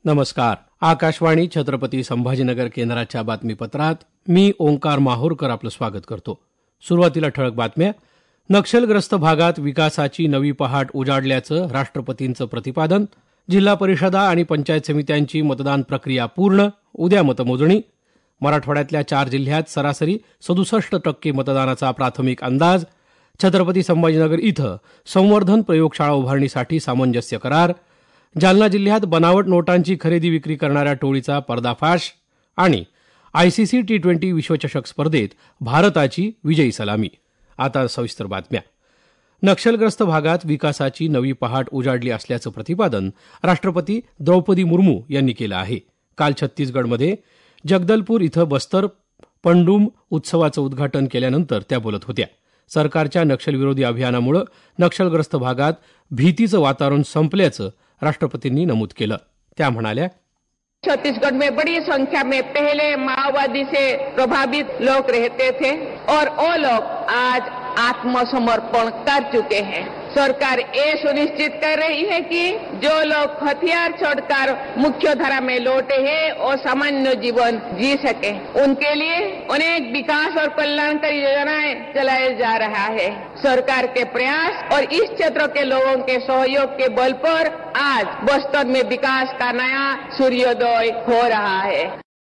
नमस्कार. आकाशवाणी छत्रपती संभाजीनगर केंद्राच्या बातमीपत्रात मी ओंकार माहूरकर आपलं स्वागत करतो. सुरुवातीला ठळक बातम्या. नक्षलग्रस्त भागात विकासाची नवी पहाट उजाडल्याचं राष्ट्रपतींचं प्रतिपादन. जिल्हा परिषदा आणि पंचायत समित्यांची मतदान प्रक्रिया पूर्ण. उद्या मतमोजणी. मराठवाड्यातल्या 4 जिल्ह्यात सरासरी 67% मतदानाचा प्राथमिक अंदाज. छत्रपती संभाजीनगर इथं संवर्धन प्रयोगशाळा उभारणीसाठी सामंजस्य करार. जालना जिल्ह्यात बनावट नोटांची खरेदी विक्री करणाऱ्या टोळीचा पर्दाफाश. आणि आयसीसी T20 विश्वचषक स्पर्धेत भारताची विजयी सलामी. आता सविस्तर बातम्या. नक्षलग्रस्त भागात विकासाची नवी पहाट उजाडली असल्याचं प्रतिपादन राष्ट्रपती द्रौपदी मुर्मू यांनी केलं आहे. काल छत्तीसगडमध्ये जगदलपूर इथं बस्तर पंडुम उत्सवाचं उद्घाटन केल्यानंतर त्या बोलत होत्या. सरकारच्या नक्षलविरोधी अभियानामुळे नक्षलग्रस्त भागात भीतीचं वातावरण संपल्याचं राष्ट्रपतींनी नमूद केलं. त्या म्हणाल्या, छत्तीसगढ़ में बड़ी संख्या में पहले माओवादी से प्रभावित लोग रहते थे और वो लोग आज आत्मसमर्पण कर चुके हैं. सरकार ये सुनिश्चित कर रही है कि जो लोग हथियार छोड़कर मुख्य धारा में लौटे हैं वो सामान्य जीवन जी सके. उनके लिए अनेक विकास और कल्याणकारी योजनाएं चलाया जा रहा है. सरकार के प्रयास और इस क्षेत्र के लोगों के सहयोग के बल पर आज बस्तर में विकास का नया सूर्योदय हो रहा है.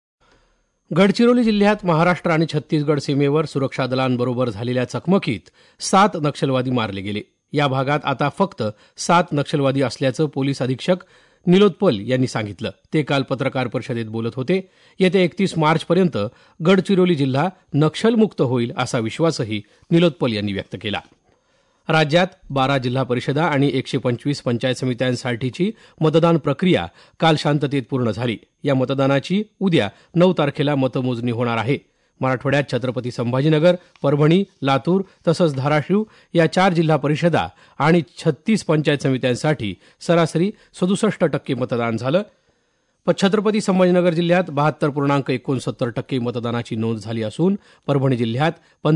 गडचिरोली जिल्ह्यात महाराष्ट्र आणि छत्तीसगड सीमेवर सुरक्षा दलांबरोबर झालेल्या चकमकीत 7 नक्षलवादी मारले गेले. या भागात आता फक्त 7 नक्षलवादी असल्याचं पोलीस अधीक्षक निलोत्पल यांनी सांगितलं. ते काल पत्रकार परिषदेत बोलत होते. येत्या 31 मार्चपर्यंत गडचिरोली जिल्हा नक्षलमुक्त होईल असा विश्वासही निलोत्पल यांनी व्यक्त केला. राज्यात 12 जिल्हा परिषदा आणि 125 पंचायत समित्यांसाठीची मतदान प्रक्रिया काल शांततेत पूर्ण झाली. या मतदानाची उद्या 9 तारखेला मतमोजणी होणार आहे. मराठवाड्यात छत्रपती संभाजीनगर, परभणी, लातूर तसंच धाराशिव या 4 जिल्हा परिषदा आणि 36 पंचायत समित्यांसाठी सरासरी 67% मतदान झालं. छत्रपती संभाजीनगर जिल्ह्यात 72.69% मतदानाची नोंद झाली असून परभणी जिल्ह्यात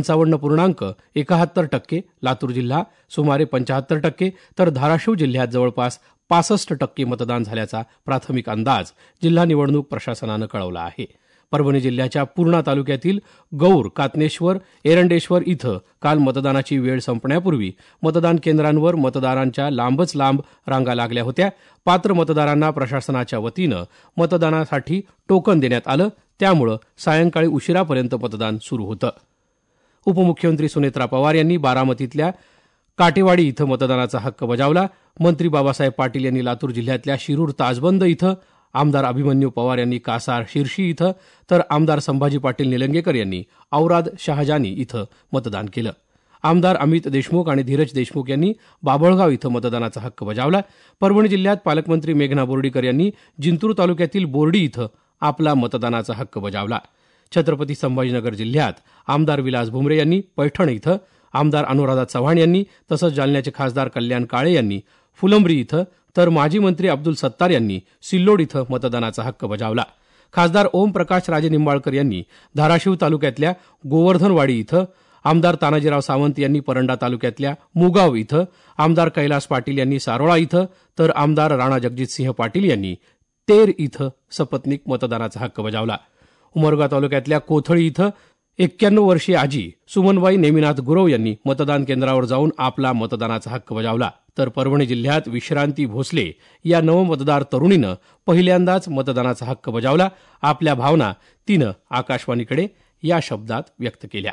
55.71%, लातूर जिल्हा सुमारे 75% तर धाराशिव जिल्ह्यात जवळपास 65% मतदान झाल्याचा प्राथमिक अंदाज जिल्हा निवडणूक प्रशासनानं कळवला आहे. परभणी जिल्ह्याच्या पूर्णा तालुक्यातील गौर, कातनेश्वर, एरंडेश्वर इथं काल मतदानाची वेळ संपण्यापूर्वी मतदान केंद्रांवर मतदारांच्या लांबच लांब रांगा लागल्या होत्या. पात्र मतदारांना प्रशासनाच्या वतीनं मतदानासाठी टोकन देण्यात आलं. त्यामुळे सायंकाळी उशिरापर्यंत मतदान सुरू होतं. उपमुख्यमंत्री सुनेत्रा पवार यांनी बारामतीतल्या काटेवाडी इथं मतदानाचा हक्क बजावला. मंत्री बाबासाहेब पाटील यांनी लातूर जिल्ह्यातल्या शिरूर ताजबंद इथं, आमदार अभिमन्यू पवार यांनी कासार शिरशी इथं तर आमदार संभाजी पाटील निलंगेकर यांनी औराद शहाजानी इथं मतदान केलं. आमदार अमित देशमुख आणि धीरज देशमुख यांनी बाभळगाव इथं मतदानाचा हक्क बजावला. परभणी जिल्ह्यात पालकमंत्री मेघना बोर्डीकर यांनी जिंतूर तालुक्यातील बोर्डी इथं आपला मतदानाचा हक्क बजावला. छत्रपती संभाजीनगर जिल्ह्यात आमदार विलास भुमरे यांनी पैठण इथं, आमदार अनुराधा चव्हाण यांनी तसंच जालन्याचे खासदार कल्याण काळे यांनी फुलंब्री इथं तर माजी मंत्री अब्दुल सत्तार यांनी सिल्लोड इथं मतदानाचा हक्क बजावला. खासदार ओमप्रकाश राजे निंबाळकर यांनी धाराशिव तालुक्यातल्या गोवर्धनवाडी इथं, आमदार तानाजीराव सावंत यांनी परंडा तालुक्यातल्या मुगाव इथं, आमदार कैलास पाटील यांनी सारोळा इथं तर आमदार राणा जगजितसिंह पाटील यांनी तेर इथं सपत्नीक मतदानाचा हक्क बजावला. उमरगा तालुक्यातल्या कोथळी इथं 91 वर्षीय आजी सुमनबाई नेमिनाथ गुरव यांनी मतदान केंद्रावर जाऊन आपला मतदानाचा हक्क बजावला. तर परभणी जिल्ह्यात विश्रांती भोसले या नवमतदार तरुणीनं पहिल्यांदाच मतदानाचा हक्क बजावला. आपल्या भावना तिनं आकाशवाणीकडे या शब्दात व्यक्त केल्या.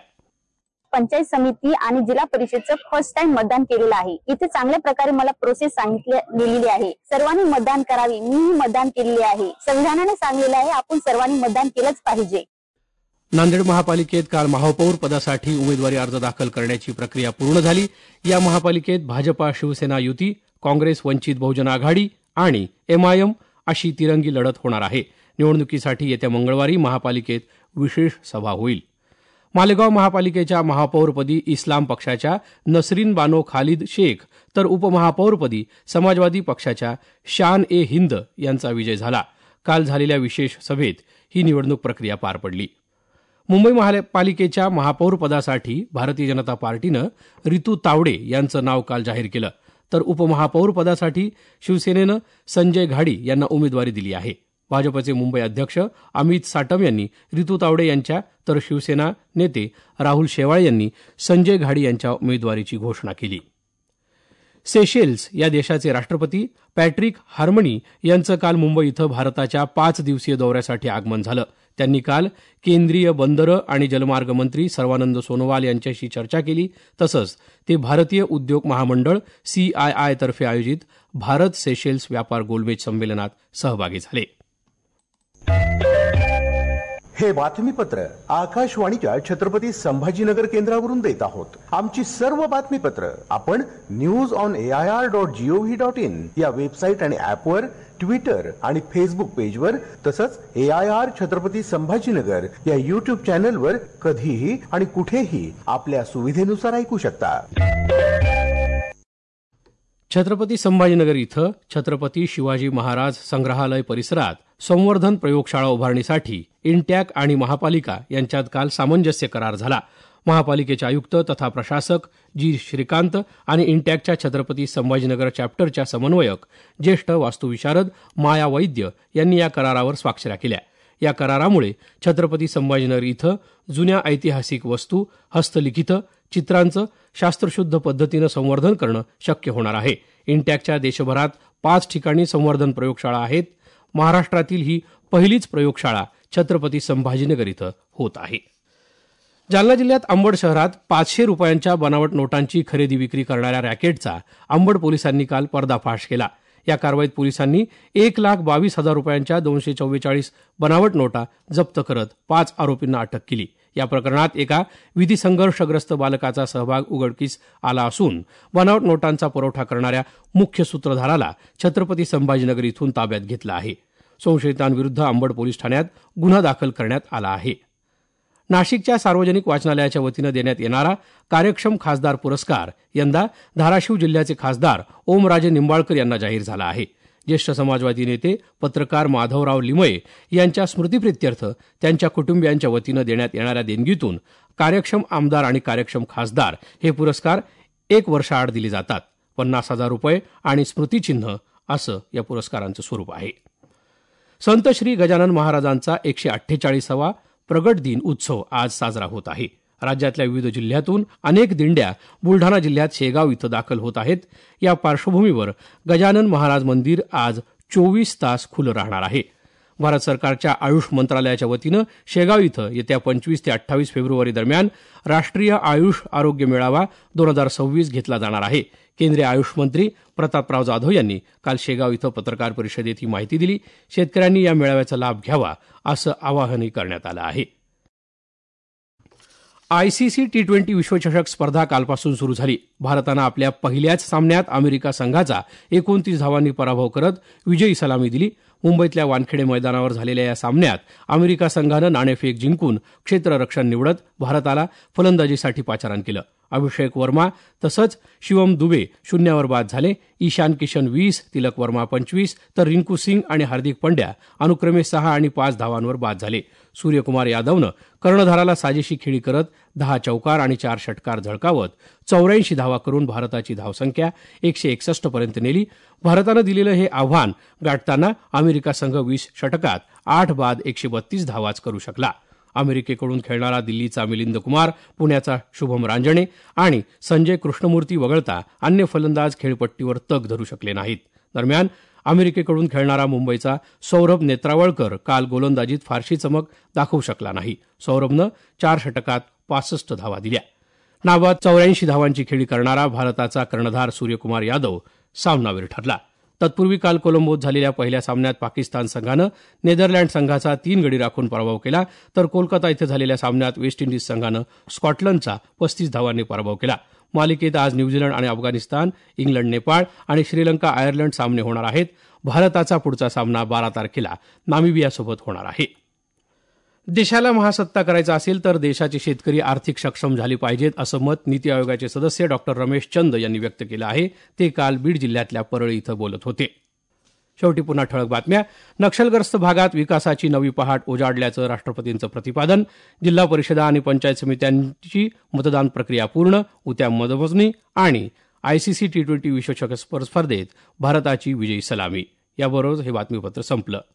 पंचायत समिती आणि जिल्हा परिषदचं फर्स्ट टाइम मतदान केलेलं आहे. इथे चांगल्या प्रकारे मला प्रोसेस सांगितली गेलेली आहे. सर्वांनी मतदान करावे. मीही मतदान केलेले आहे. संविधानाने सांगितलेलं आहे आपण सर्वांनी मतदान केलंच पाहिजे. नांदेड महापालिकेत काल महापौर पदासाठी उमेदवारी अर्ज दाखल करण्याची प्रक्रिया पूर्ण झाली. या महापालिकेत भाजपा शिवसेना युती, काँग्रेस वंचित बहुजन आघाडी आणि MIM अशी तिरंगी लढत होणार आहे. निवडणुकीसाठी येत्या मंगळवारी महापालिकेत विशेष सभा होईल. मालेगाव महापालिकेच्या महापौरपदी इस्लाम पक्षाच्या नसरीन बानो खालिद शेख तर उपमहापौरपदी समाजवादी पक्षाच्या शान-ए-हिंद यांचा विजय झाला. काल झालेल्या विशेष सभेत ही निवडणूक प्रक्रिया पार पडली. मुंबई महापालिकेच्या महापौरपदासाठी भारतीय जनता पार्टीनं रितू तावडे यांचं नाव काल जाहीर केलं. तर उपमहापौरपदासाठी शिवसेनेनं संजय घाडी यांना उमेदवारी दिली आहे. भाजपचे मुंबई अध्यक्ष अमित साटम यांनी रितू तावडे यांच्या तर शिवसेना नेते राहुल शेवाळे यांनी संजय घाडी यांच्या उमेदवारीची घोषणा केली. सेशेल्स या देशाचे राष्ट्रपती पॅट्रिक हार्मनी यांचं काल मुंबई इथं भारताच्या 5 दिवसीय दौऱ्यासाठी आगमन झालं. त्यांनी काल केंद्रीय बंदरं आणि जलमार्ग मंत्री सर्वानंद सोनोवाल यांच्याशी चर्चा केली. तसंच ते भारतीय उद्योग महामंडळ CII तर्फे आयोजित भारत सेशेल्स व्यापार गोलमेज संमेलनात सहभागी झाले. हे बातमीपत्र आकाशवाणीच्या छत्रपती संभाजीनगर केंद्रावरून देत आहोत. आमची सर्व बातमीपत्र आपण newsonair.gov.in या वेबसाईट आणि ऍपवर, ट्विटर आणि फेसबुक पेजवर, तसंच AIR छत्रपती संभाजीनगर या युट्यूब चॅनलवर कधीही आणि कुठेही आपल्या सुविधेनुसार ऐकू शकता. छत्रपती संभाजीनगर इथं छत्रपती शिवाजी महाराज संग्रहालय परिसरात संवर्धन प्रयोगशाळा उभारणीसाठी इंटॅक आणि महापालिका यांच्यात काल सामंजस्य करार झाला. महापालिकेचे आयुक्त तथा प्रशासक जी श्रीकांत आणि इंटॅकच्या छत्रपती संभाजीनगर चॅप्टरच्या समन्वयक ज्येष्ठ वास्तुविशारद माया वैद्य यांनी या करारावर स्वाक्षऱ्या केल्या. या करारामुळे छत्रपती संभाजीनगर इथं जुन्या ऐतिहासिक वस्तू, हस्तलिखितं, चित्रांचं शास्त्रशुद्ध पद्धतीनं संवर्धन करणं शक्य होणार आहे. इंटॅकच्या देशभरात 5 ठिकाणी संवर्धन प्रयोगशाळा आहेत. महाराष्ट्रातील ही पहिलीच प्रयोगशाळा छत्रपती संभाजीनगर इथं होत आहे. जालना जिल्ह्यात अंबड शहरात 500 रुपयांच्या बनावट नोटांची खरेदी विक्री करणाऱ्या रॅकेटचा अंबड पोलिसांनी काल पर्दाफाश केला. या कारवाईत पोलिसांनी 1,22,000 रुपयांच्या 244 बनावट नोटा जप्त करत 5 आरोपींना अटक केली. या प्रकरणात एका विधी संघर्षग्रस्त बालकाचा सहभाग उघडकीस आला असून बनावट नोटांचा पुरवठा करणाऱ्या मुख्य सूत्रधाराला छत्रपती संभाजीनगर इथून ताब्यात घेतलं आहे. संशयितांविरुद्ध अंबड पोलीस ठाण्यात गुन्हा दाखल करण्यात आला आहे. नाशिकच्या सार्वजनिक वाचनालयाच्या वतीनं देण्यात येणारा कार्यक्षम खासदार पुरस्कार यंदा धाराशिव जिल्ह्याचे खासदार ओमराजे निंबाळकर यांना जाहीर झाला आहे. ज्येष्ठ समाजवादी नेते पत्रकार माधवराव लिमये यांच्या स्मृतिप्रित्यर्थ त्यांच्या कुटुंबियांच्या वतीनं देण्यात येणाऱ्या देणगीतून कार्यक्षम आमदार आणि कार्यक्षम खासदार हे पुरस्कार 1 वर्षाआड दिले जातात. 50,000 रुपये आणि स्मृतिचिन्ह असं या पुरस्कारांचं स्वरूप आहे. संत श्री गजानन महाराजांचा 148वा प्रगट दिन उत्सव आज साजरा होत आहे. राज्यातल्या विविध जिल्ह्यातून अनेक दिंड्या बुलढाणा जिल्ह्यात शेगाव इथं दाखल होत आहेत. या पार्श्वभूमीवर गजानन महाराज मंदिर आज 24 तास खुलं राहणार आहे. भारत सरकारच्या आयुष मंत्रालयाच्या वतीनं शेगाव इथं येत्या 25 ते 28 फेब्रुवारी दरम्यान राष्ट्रीय आयुष आरोग्य मेळावा 2026 घेतला जाणार आहे. केंद्रीय आयुष मंत्री प्रतापराव जाधव यांनी काल शेगाव इथं पत्रकार परिषदेत ही माहिती दिली. शेतकऱ्यांनी या मेळाव्याचा लाभ घ्यावा असं आवाहनही करण्यात आलं आहे. ICC T20 विश्वचषक स्पर्धा कालपासून सुरू झाली. भारतानं आपल्या पहिल्याच सामन्यात अमेरिका संघाचा 29 धावांनी पराभव करत विजयी सलामी दिली. मुंबईतल्या वानखेडे मैदानावर झालेल्या या सामन्यात अमेरिका संघानं नाणेफेक जिंकून क्षेत्ररक्षण निवडत भारताला फलंदाजीसाठी पाचारण केलं. अभिषेक वर्मा तसंच शिवम दुबे 0वर बाद झाले. ईशान किशन 20, तिलक वर्मा 25 तर रिंकू सिंग आणि हार्दिक पंड्या अनुक्रमे 6 आणि 5 धावांवर बाद झाले. सूर्यकुमार यादवनं कर्णधाराला साजेशी खेळी करत 10 चौकार आणि 4 षटकार झळकावत 84 धावा करून भारताची धावसंख्या 161 पर्यंत नेली. भारतानं दिलेलं हे आव्हान गाठताना अमेरिका संघ 20 षटकात 8 बाद 132 धावाच करू शकला. अमेरिकेकडून खेळणारा दिल्लीचा मिलिंद कुमार, पुण्याचा शुभम रांजणे आणि संजय कृष्णमूर्ती वगळता अन्य फलंदाज खेळपट्टीवर तग धरू शकले नाहीत. दरम्यान अमेरिकेकडून खेळणारा मुंबईचा सौरभ नेत्रावळकर काल गोलंदाजीत फारशी चमक दाखवू शकला नाही. सौरभनं 4 षटकात 65 धावा दिल्या. नाबाद 84 धावांची खेळी करणारा भारताचा कर्णधार सूर्यकुमार यादव सामनावीर ठरला. तत्पूर्वी काल कोलंबोत झालेल्या पहिल्या सामन्यात पाकिस्तान संघानं नेदरलँड संघाचा 3 गडी राखून पराभव केला. तर कोलकाता इथं झालेल्या सामन्यात वेस्ट इंडिज संघानं स्कॉटलंडचा 35 धावांनी पराभव केला. मालिकेत आज न्यूझीलंड आणि अफगाणिस्तान, इंग्लंड, नेपाळ आणि श्रीलंका आयर्लंड सामने होणार आहेत. भारताचा पुढचा सामना 12 तारखेला नामिबियासोबत होणार आहे. देशाला महासत्ता करायचा असेल तर देशाचे शेतकरी आर्थिक सक्षम झाले पाहिजेत असं मत नीती आयोगाचे सदस्य डॉक्टर रमेश चंद यांनी व्यक्त केलं आहे. ते काल बीड जिल्ह्यातल्या परळी इथं बोलत होते. शेवटी पुन्हा ठळक बातम्या. नक्षलग्रस्त भागात विकासाची नवी पहाट उजाडल्याचं राष्ट्रपतींचं प्रतिपादन. जिल्हा परिषदा आणि पंचायत समित्यांची मतदान प्रक्रिया पूर्ण. उद्या मतमोजणी आणि ICC T20 विश्वचषक स्पर्धेत भारताची विजयी सलामी. याबरोबर हे बातमीपत्र संपलं.